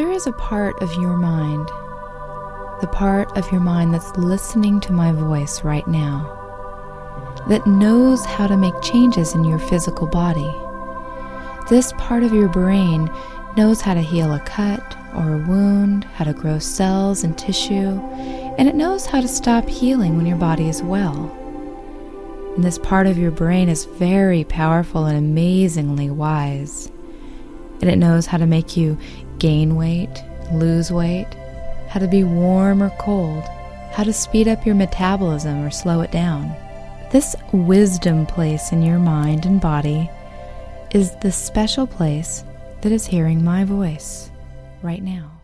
There is a part of your mind, the part of your mind that's listening to my voice right now, that knows how to make changes in your physical body. This part of your brain knows how to heal a cut or a wound, how to grow cells and tissue, and it knows how to stop healing when your body is well. And this part of your brain is very powerful and amazingly wise. And it knows how to make you gain weight, lose weight, how to be warm or cold, how to speed up your metabolism or slow it down. This wisdom place in your mind and body is the special place that is hearing my voice right now.